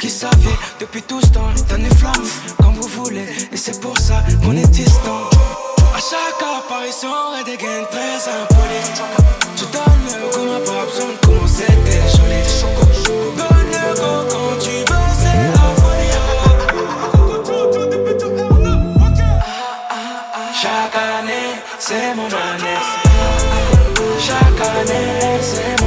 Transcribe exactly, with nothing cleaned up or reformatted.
qui saviez depuis tout ce temps. T'en enflammé comme vous voulez, et c'est pour ça qu'on est distant. À chaque apparition, et des gains très impolis. Je donne le go, ma pas besoin de commencer déjolé. Donne le go quand tu veux, c'est la folie. Chaque année, c'est mon année. Chaque année, c'est mon